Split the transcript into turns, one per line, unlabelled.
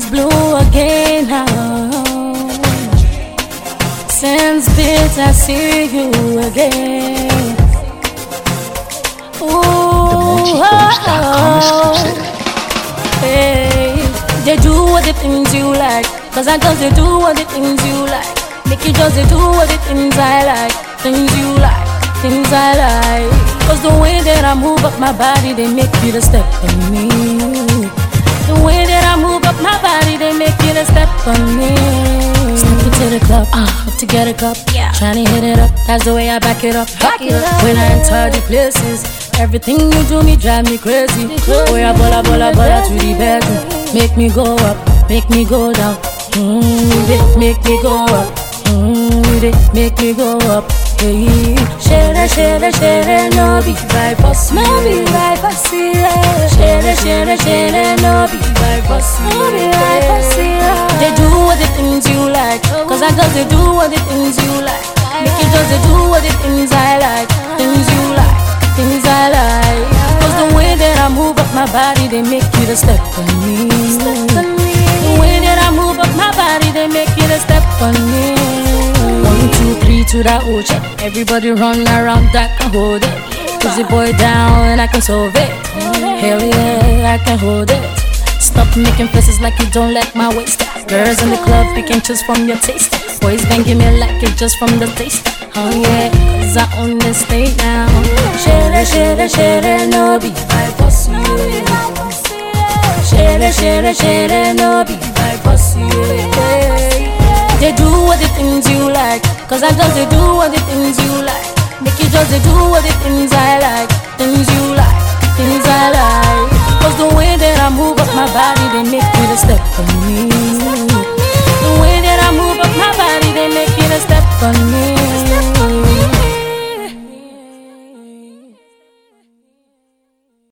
blue again now. Since bit I see you again. Ooh, hey, they do all the things you like, 'cause I just they do all the things you like. Make you just they do all the things I like, things you like, things I like. 'Cause the way that I move up my body, they make you to step on me. The way that I move up my body, they make you to step on me. Step into the club, up to get a cup, tryna hit it up, that's the way I back it up. When I enter the places, everything you do me drive me crazy. Boy, I bola to the bedroom. Make me go up, make me go down. Make me go up, make me go up. Hey, share, no be by boss, no be by boss. Share, no be by boss, no be by boss. They do all the things you like, 'cause I just they do all the things you like. Make you just they do all the things I like, things you like, things I like. 'Cause the way that I move up my body, they make you to step on me. The way that I move up my body, they make you to step on me. 1, 2, 3 to that check. Everybody run around that can hold it. Push the boy down and I can solve it. Hell yeah, I can hold it. Stop making faces like you don't like my waist. Girls in the club, you can choose from your taste. Boys banging me like it just from the taste. Oh yeah, 'cause I own the state now. Share, no be by boss. Share, no be by boss. They do all the things you like, 'cause I just they do all the things you like. Make you just they do all the things I like, things you like, things I like. 'Cause the way that I move up my body, they make you to step on me. The way that I move up my body, they make you to step on me.